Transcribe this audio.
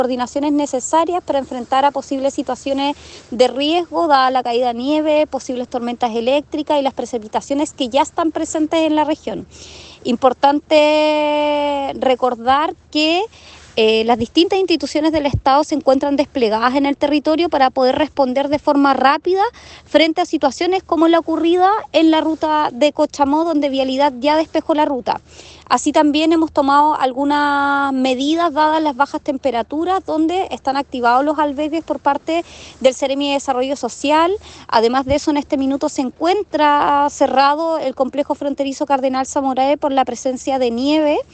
coordinaciones necesarias para enfrentar a posibles situaciones de riesgo, dada la caída de nieve, posibles tormentas eléctricas y las precipitaciones que ya están presentes en la región. Importante recordar que las distintas instituciones del Estado se encuentran desplegadas en el territorio para poder responder de forma rápida frente a situaciones como la ocurrida en la ruta de Cochamó, donde Vialidad ya despejó la ruta. Así también hemos tomado algunas medidas dadas las bajas temperaturas, donde están activados los albergues por parte del Seremi de Desarrollo Social. Además de eso, en este minuto se encuentra cerrado el complejo fronterizo Cardenal Samorae por la presencia de nieve.